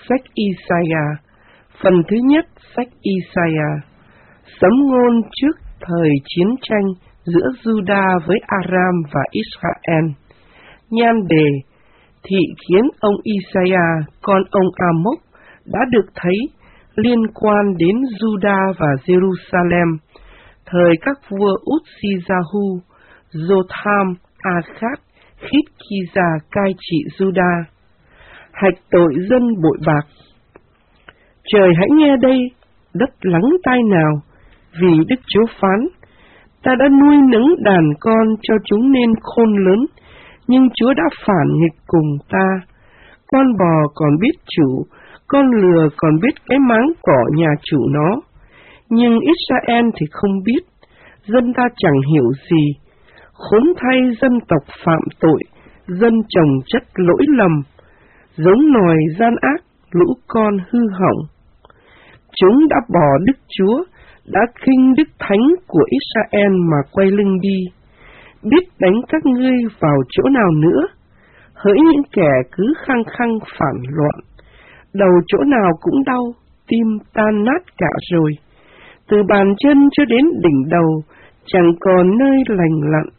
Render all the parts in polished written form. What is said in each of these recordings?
Sách Isaiah. Phần thứ nhất, sách Isaiah. Sấm ngôn trước thời chiến tranh giữa Juda với Aram và Israel. Nhan đề: thị kiến ông Isaiah, con ông Amos, đã được thấy liên quan đến Juda và Jerusalem, thời các vua Uzziyahu, Jotham, Akhaz, Khitkiza cai trị Juda. Hạch tội dân bội bạc. Trời hãy nghe đây, đất lắng tai nào, vì Đức Chúa phán: ta đã nuôi nấng đàn con cho chúng nên khôn lớn, nhưng Chúa đã phản nghịch cùng ta. Con bò còn biết chủ, con lừa còn biết cái máng cỏ nhà chủ nó, nhưng Israel thì không biết, dân ta chẳng hiểu gì. Khốn thay dân tộc phạm tội, dân trồng chất lỗi lầm, giống nòi gian ác, lũ con hư hỏng. Chúng đã bỏ Đức Chúa, đã khinh Đức Thánh của Israel mà quay lưng đi. Biết đánh các ngươi vào chỗ nào nữa? Hỡi những kẻ cứ khăng khăng phản loạn, đầu chỗ nào cũng đau, tim tan nát cả rồi. Từ bàn chân cho đến đỉnh đầu, chẳng còn nơi lành lặn.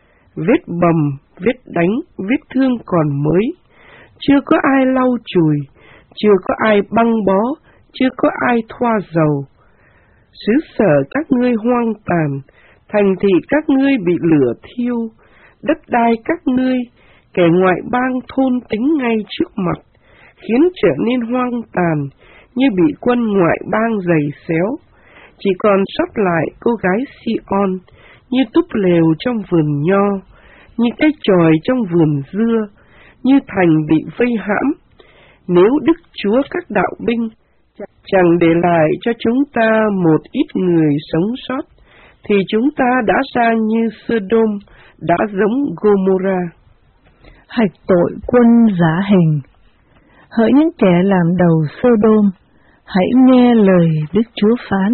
Vết bầm, vết đánh, vết thương còn mới. Chưa có ai lau chùi, chưa có ai băng bó, chưa có ai thoa dầu. Xứ sở các ngươi hoang tàn, thành thị các ngươi bị lửa thiêu, đất đai các ngươi, kẻ ngoại bang thôn tính ngay trước mặt, khiến trở nên hoang tàn, như bị quân ngoại bang giày xéo. Chỉ còn sót lại cô gái Sion, như túp lều trong vườn nho, như cây chòi trong vườn dưa, như thành bị vây hãm. Nếu Đức Chúa các đạo binh chẳng để lại cho chúng ta một ít người sống sót, thì chúng ta đã ra như Sodom, đã giống Gomorrah. Hạch tội quân giả hình. Hỡi những kẻ làm đầu Sodom, hãy nghe lời Đức Chúa phán.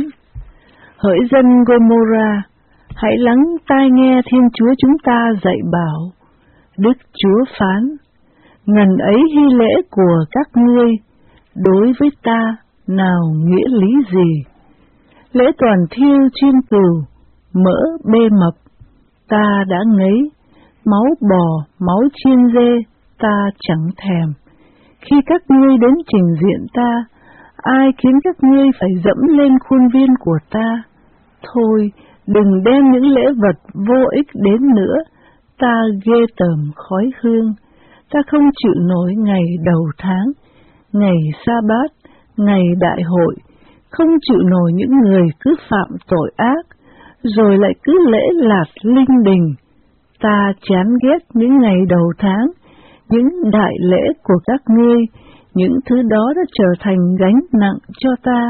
Hỡi dân Gomorrah, hãy lắng tai nghe Thiên Chúa chúng ta dạy bảo. Đức Chúa phán: ngần ấy hy lễ của các ngươi đối với ta nào nghĩa lý gì? Lễ toàn thiêu chim cừu, mỡ bê mập, ta đã ngấy. Máu bò, máu chiên dê, ta chẳng thèm. Khi các ngươi đến trình diện ta, ai khiến các ngươi phải dẫm lên khuôn viên của ta? Thôi, đừng đem những lễ vật vô ích đến nữa, ta ghê tởm khói hương. Ta không chịu nổi ngày đầu tháng, ngày sa bát, ngày đại hội, không chịu nổi những người cứ phạm tội ác, rồi lại cứ lễ lạt linh đình. Ta chán ghét những ngày đầu tháng, những đại lễ của các ngươi, những thứ đó đã trở thành gánh nặng cho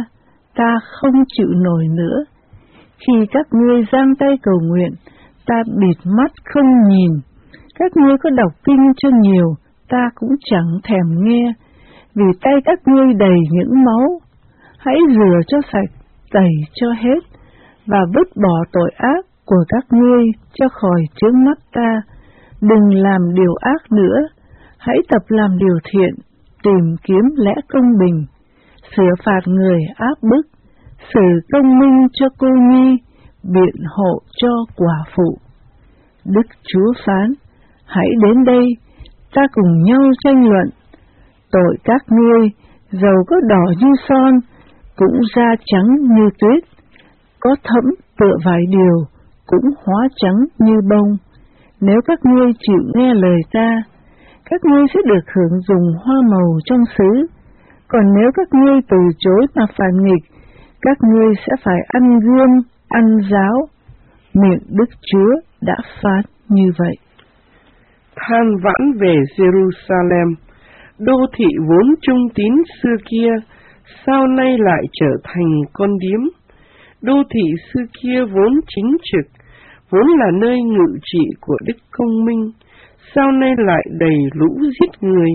ta không chịu nổi nữa. Khi các ngươi giang tay cầu nguyện, ta bịt mắt không nhìn. Các ngươi có đọc kinh cho nhiều, ta cũng chẳng thèm nghe, vì tay các ngươi đầy những máu. Hãy rửa cho sạch, tẩy cho hết, và vứt bỏ tội ác của các ngươi cho khỏi chướng mắt ta. Đừng làm điều ác nữa, hãy tập làm điều thiện, tìm kiếm lẽ công bình, sửa phạt người áp bức, xử công minh cho cô nhi, biện hộ cho quả phụ. Đức Chúa phán: hãy đến đây, ta cùng nhau tranh luận. Tội các ngươi, dầu có đỏ như son, cũng da trắng như tuyết, có thẫm tựa vải điều, cũng hóa trắng như bông. Nếu các ngươi chịu nghe lời ta, các ngươi sẽ được hưởng dùng hoa màu trong xứ. Còn nếu các ngươi từ chối mà phản nghịch, các ngươi sẽ phải ăn gươm, ăn giáo. Miệng Đức Chúa đã phán như vậy. Than vãn về Jerusalem, đô thị vốn trung tín xưa kia, sao nay lại trở thành con điếm? Đô thị xưa kia vốn chính trực, vốn là nơi ngự trị của Đức Công Minh, sao nay lại đầy lũ giết người?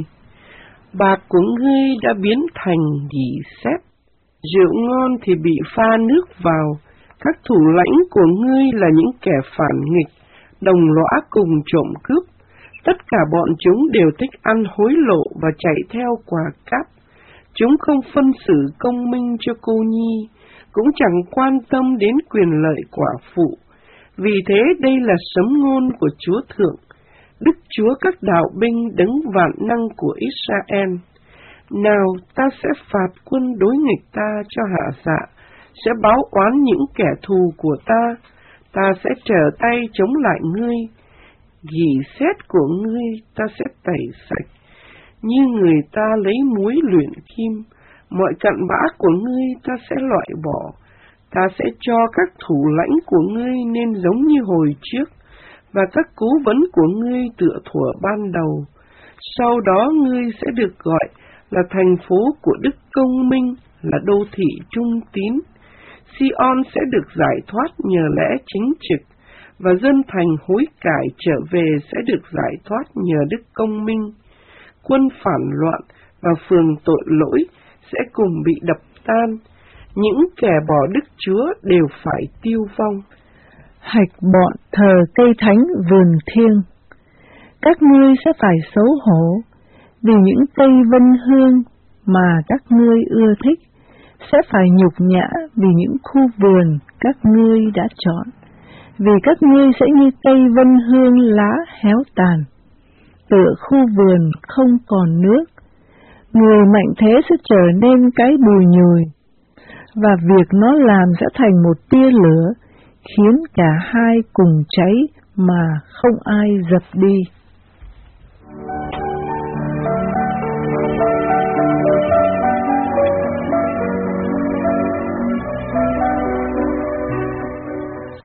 Bạc của ngươi đã biến thành dì xét, rượu ngon thì bị pha nước vào. Các thủ lãnh của ngươi là những kẻ phản nghịch, đồng lõa cùng trộm cướp. Tất cả bọn chúng đều thích ăn hối lộ và chạy theo quả cáp. Chúng không phân xử công minh cho cô nhi, cũng chẳng quan tâm đến quyền lợi quả phụ. Vì thế đây là sấm ngôn của Chúa Thượng, Đức Chúa các đạo binh đấng vạn năng của Israel. Nào, ta sẽ phạt quân đối nghịch ta cho hạ dạ, sẽ báo oán những kẻ thù của ta. Ta sẽ trở tay chống lại ngươi, gỉ sét của ngươi ta sẽ tẩy sạch, như người ta lấy muối luyện kim. Mọi cặn bã của ngươi ta sẽ loại bỏ. Ta sẽ cho các thủ lãnh của ngươi nên giống như hồi trước, và các cố vấn của ngươi tựa thuở ban đầu. Sau đó ngươi sẽ được gọi là thành phố của Đức Công Minh, là đô thị trung tín. Sion sẽ được giải thoát nhờ lẽ chính trực, và dân thành hối cải trở về sẽ được giải thoát nhờ Đức Công Minh. Quân phản loạn và phường tội lỗi sẽ cùng bị đập tan. Những kẻ bỏ Đức Chúa đều phải tiêu vong. Hạch bọn thờ cây thánh vườn thiêng, các ngươi sẽ phải xấu hổ, vì những cây vân hương mà các ngươi ưa thích, sẽ phải nhục nhã vì những khu vườn các ngươi đã chọn, vì các ngươi sẽ như cây vân hương lá héo tàn, tựa khu vườn không còn nước. Người mạnh thế sẽ trở nên cái bùi nhùi, và việc nó làm sẽ thành một tia lửa, khiến cả hai cùng cháy mà không ai dập đi.